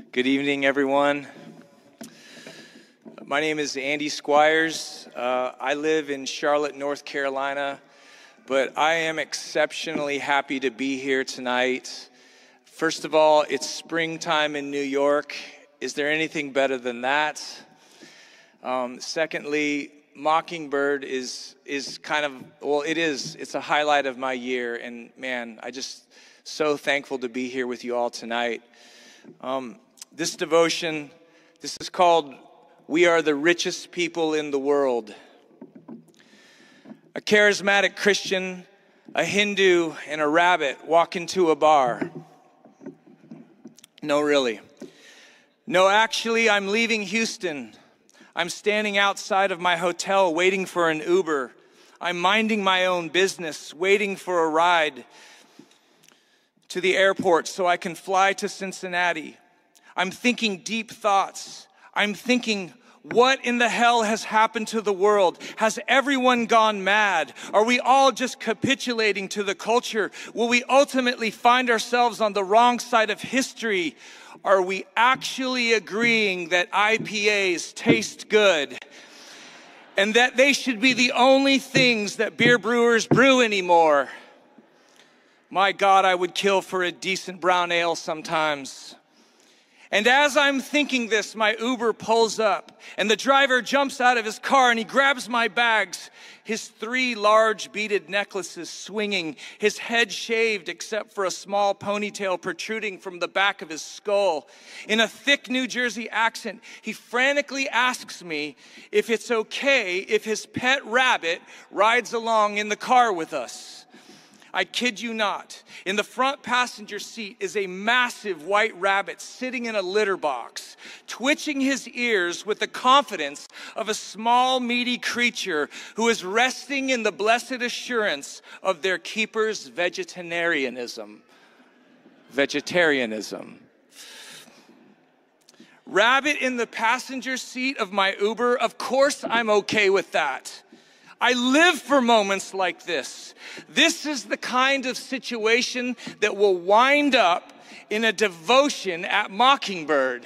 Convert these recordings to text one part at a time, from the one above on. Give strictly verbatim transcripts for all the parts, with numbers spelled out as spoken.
Good evening, everyone. My name is Andy Squires. Uh, I live in Charlotte, North Carolina, but I am exceptionally happy to be here tonight. First of all, it's springtime in New York. Is there anything better than that? Um, secondly, Mockingbird is is kind of, well, it is. It's a highlight of my year, and man, I just so thankful to be here with you all tonight. Um, this devotion, this is called "We Are the Richest People in the World." A charismatic Christian, a Hindu, and a rabbit walk into a bar. No, really. No, actually, I'm leaving Houston. I'm standing outside of my hotel waiting for an Uber. I'm minding my own business, waiting for a ride to the airport so I can fly to Cincinnati. I'm thinking deep thoughts. I'm thinking, what in the hell has happened to the world? Has everyone gone mad? Are we all just capitulating to the culture? Will we ultimately find ourselves on the wrong side of history? Are we actually agreeing that I P As taste good and that they should be the only things that beer brewers brew anymore? My God, I would kill for a decent brown ale sometimes. And as I'm thinking this, my Uber pulls up, and the driver jumps out of his car, and he grabs my bags, his three large beaded necklaces swinging, his head shaved except for a small ponytail protruding from the back of his skull. In a thick New Jersey accent, he frantically asks me if it's okay if his pet rabbit rides along in the car with us. I kid you not. In the front passenger seat is a massive white rabbit sitting in a litter box, twitching his ears with the confidence of a small, meaty creature who is resting in the blessed assurance of their keeper's vegetarianism. Vegetarianism. Rabbit in the passenger seat of my Uber, of course I'm okay with that. I live for moments like this. This is the kind of situation that will wind up in a devotion at Mockingbird.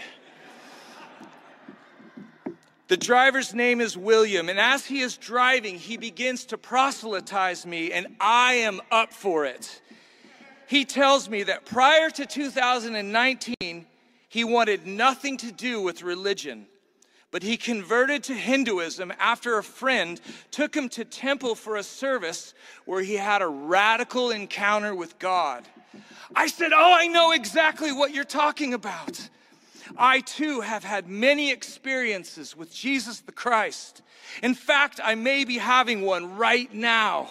The driver's name is William, and as he is driving, he begins to proselytize me, and I am up for it. He tells me that prior to two thousand nineteen, he wanted nothing to do with religion. But he converted to Hinduism after a friend took him to temple for a service where he had a radical encounter with God. I said, oh, I know exactly what you're talking about. I too have had many experiences with Jesus the Christ. In fact, I may be having one right now.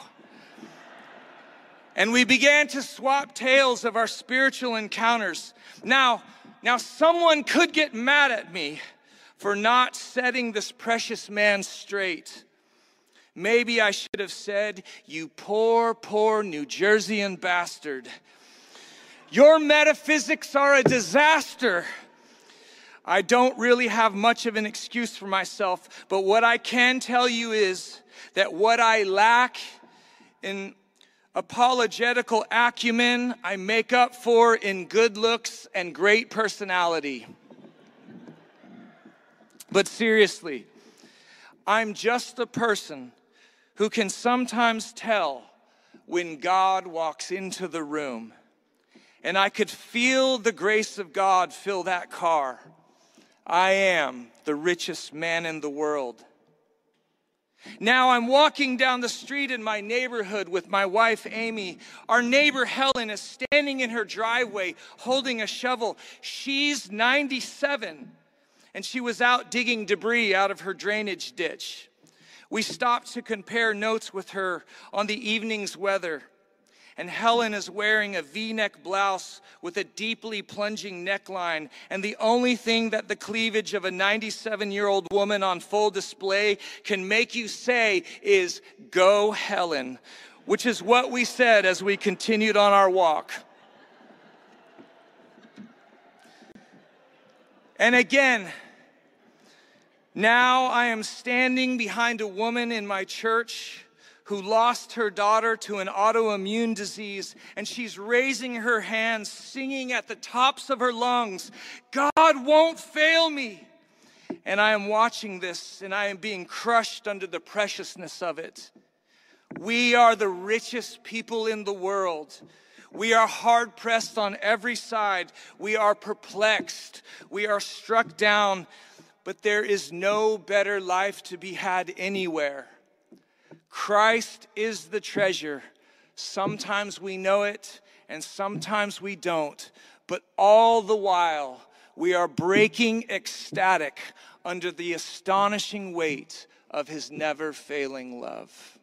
And we began to swap tales of our spiritual encounters. Now, now someone could get mad at me for not setting this precious man straight. Maybe I should have said, you poor, poor New Jerseyan bastard. Your metaphysics are a disaster. I don't really have much of an excuse for myself, but what I can tell you is that what I lack in apologetical acumen, I make up for in good looks and great personality. But seriously, I'm just the person who can sometimes tell when God walks into the room. And I could feel the grace of God fill that car. I am the richest man in the world. Now I'm walking down the street in my neighborhood with my wife, Amy. Our neighbor, Helen, is standing in her driveway holding a shovel. She's ninety-seven. And she was out digging debris out of her drainage ditch. We stopped to compare notes with her on the evening's weather. And Helen is wearing a V-neck blouse with a deeply plunging neckline. And the only thing that the cleavage of a ninety-seven-year-old woman on full display can make you say is, "Go, Helen," which is what we said as we continued on our walk. And again, now I am standing behind a woman in my church who lost her daughter to an autoimmune disease, and she's raising her hands, singing at the tops of her lungs, God won't fail me. And I am watching this, and I am being crushed under the preciousness of it. We are the richest people in the world. We are hard-pressed on every side. We are perplexed. We are struck down. But there is no better life to be had anywhere. Christ is the treasure. Sometimes we know it, and sometimes we don't. But all the while, we are breaking ecstatic under the astonishing weight of his never-failing love.